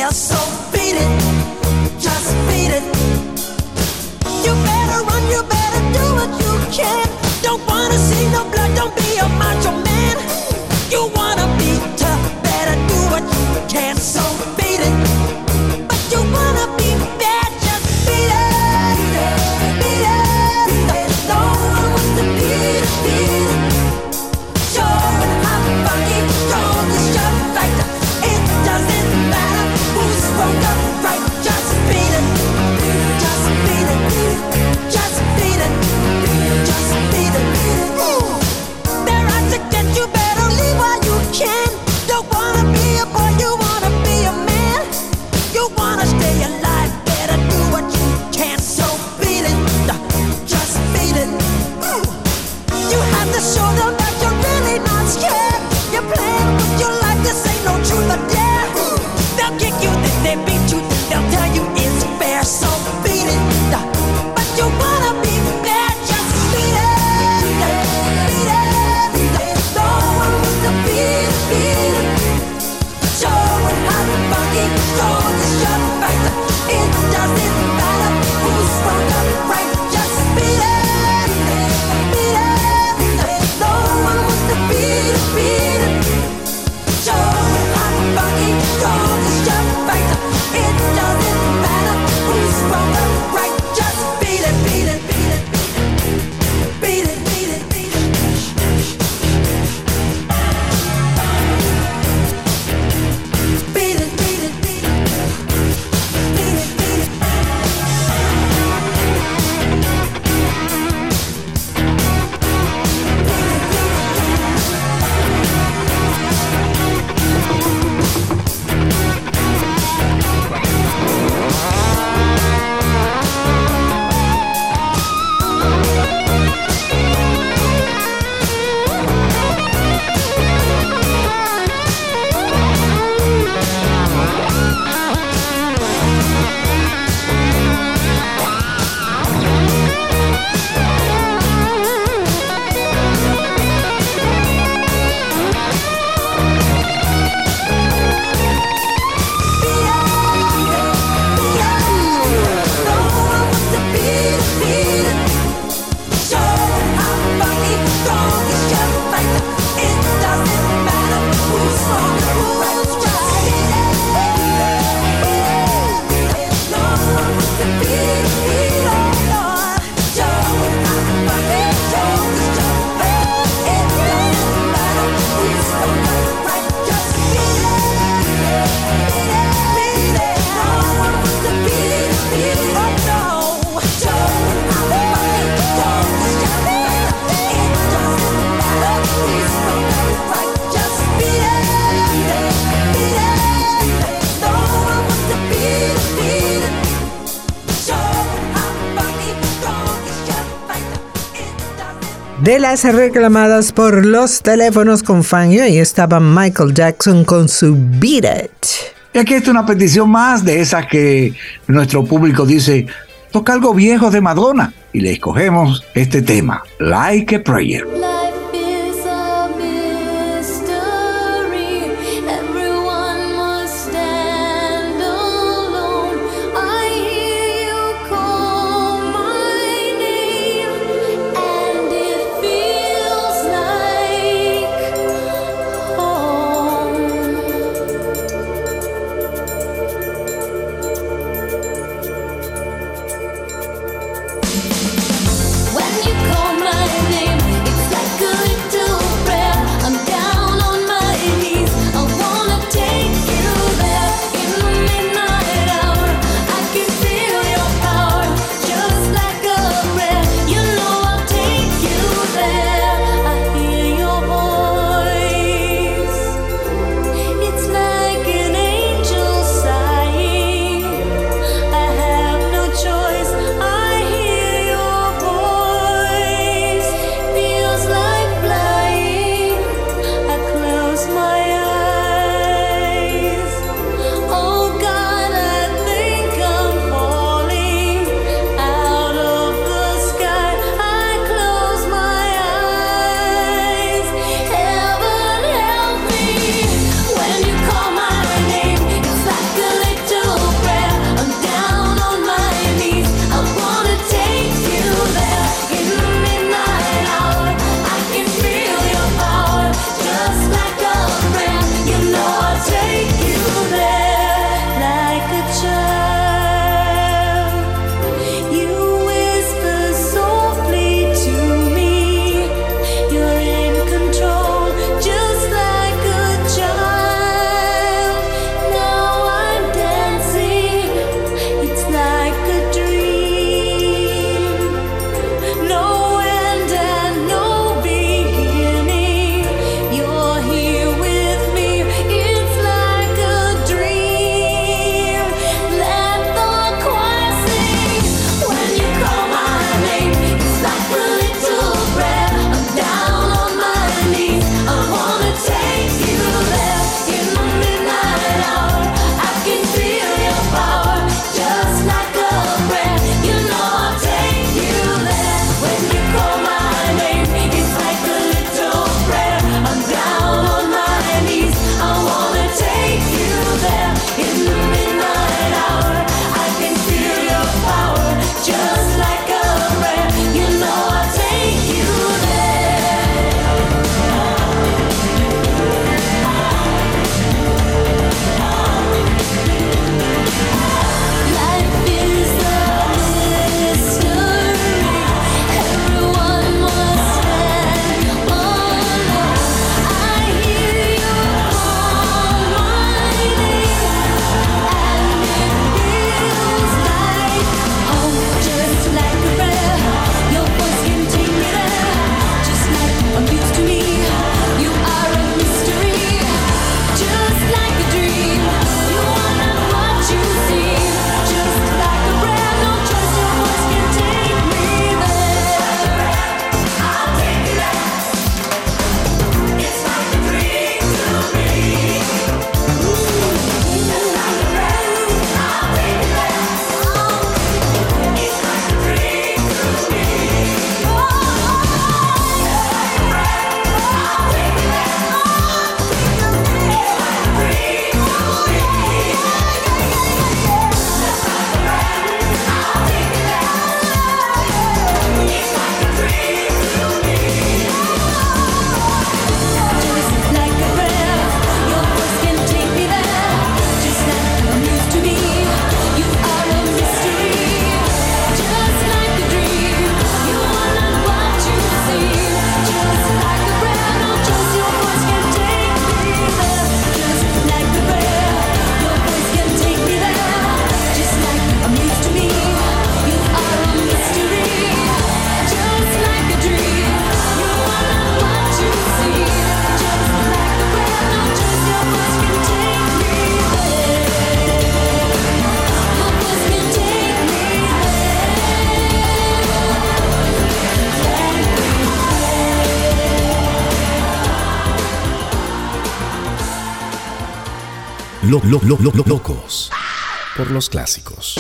fair, so beat it, just beat it. You better run, you better do what you can. Don't wanna see no blood, don't be a macho man. You wanna be tough, better do what you can, so beat it. But you wanna be bad, just beat it, beat it, beat it. No one wants to beat it, beat it. Sure and hot, funky, strong as your fighter. It doesn't matter who's wrong or right, just beat it, just beat it, just beat it, just beat it. They're out to get you, better leave while you can. Don't wanna be a boy, you wanna be a man. You wanna stay alive, better do what you can. So beat it, just beat it. You have to show them that you're really not scared. You're playing with your life, this ain't no truth or dare. They'll kick you, then they beat you, they'll tell you it's fair. So beat it, but you wanna be bad, just beat it, beat it, beat it. No one wants to beat it, beat it. Show and hot, funky, strong as your fighter. It doesn't matter who's wrong or right, just beat it, beat it, beat it. No one wants to beat it, beat it. Show and hot, funky, strong as your fighter. It doesn't matter who's wrong or right, just beat it, beat it, beat it, beat it, beat it, beat it. Beat it, beat it, beat it, beat it, beat it. De las reclamadas por los teléfonos con Fangio, y estaba Michael Jackson con su Beat It. Y aquí está una petición más de esas que nuestro público dice, toca algo viejo de Madonna, y le escogemos este tema, Like a Prayer. When you call my name, it's like Locos por los clásicos.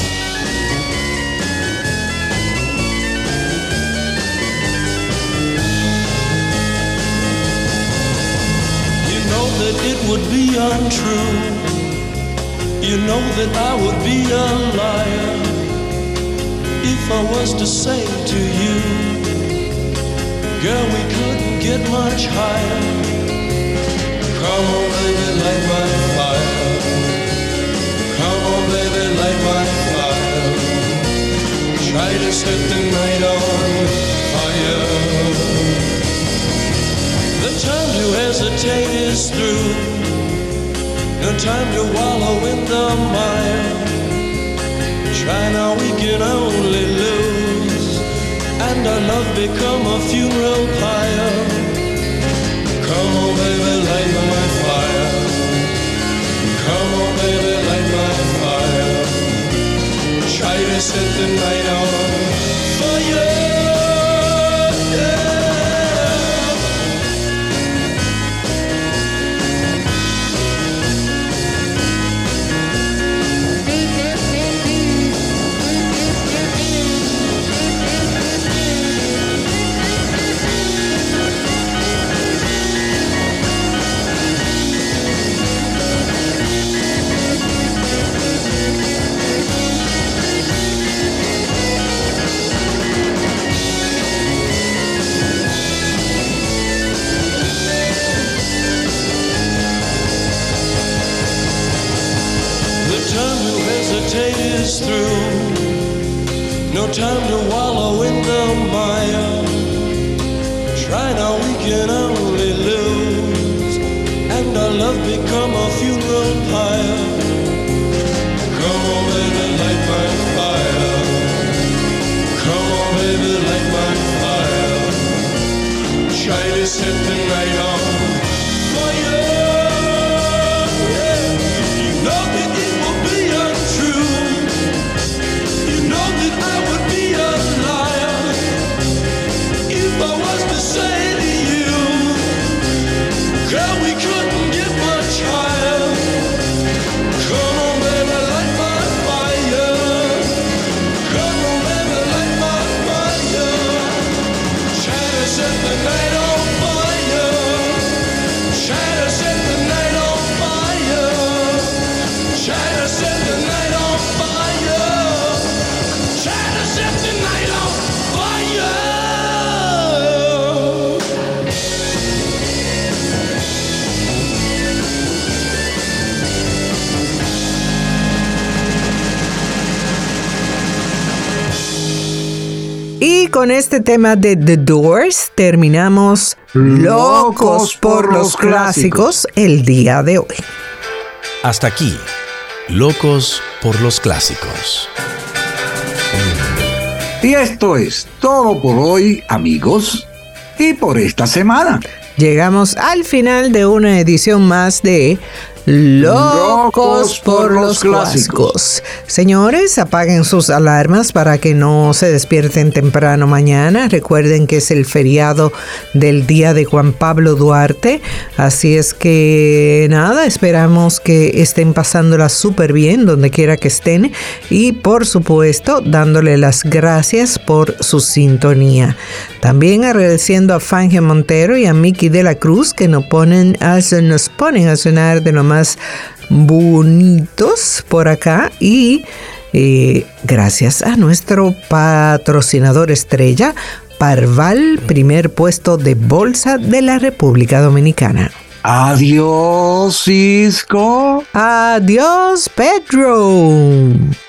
You know that it would be untrue. You know that I would be a liar if I was to say to you, girl, we couldn't get much higher. Come on, baby, light my fire. Come on, baby, light my fire. Try to set the night on fire. The time to hesitate is through. No time to wallow in the mire. Try now, we can only lose, and our love become a funeral pyre. Come on, baby, light my fire. Come on, baby, light my fire. Try to set the night on fire. Is through. No time to wallow in the mire. Try now, we can only lose, and our love become a funeral pyre. Come on, baby, light my fire. Come on, baby, light my fire. Try to set the night on fire. You know that it will be untrue. I would be a liar if I was to say to you, girl, we couldn't get much higher. Come on, baby, light my fire. Come on, baby, light my fire. Try to set the night on fire. Try to set the night on fire. Try to set the night on fire. Try to set the night on fire. Y con este tema de The Doors terminamos Locos por los Clásicos el día de hoy. Hasta aquí, Locos por los Clásicos. Y esto es todo por hoy, amigos, y por esta semana. Llegamos al final de una edición más de Locos por los Clásicos. Señores, apaguen sus alarmas para que no se despierten temprano mañana. Recuerden que es el feriado del día de Juan Pablo Duarte. Así es que nada, esperamos que estén pasándola súper bien donde quiera que estén. Y por supuesto, dándole las gracias por su sintonía. También agradeciendo a Fangio Montero y a Miki de la Cruz que nos ponen a sonar de lo más bonitos por acá. Y gracias a nuestro patrocinador estrella, Parval, primer puesto de bolsa de la República Dominicana. Adiós, Cisco. Adiós, Pedro.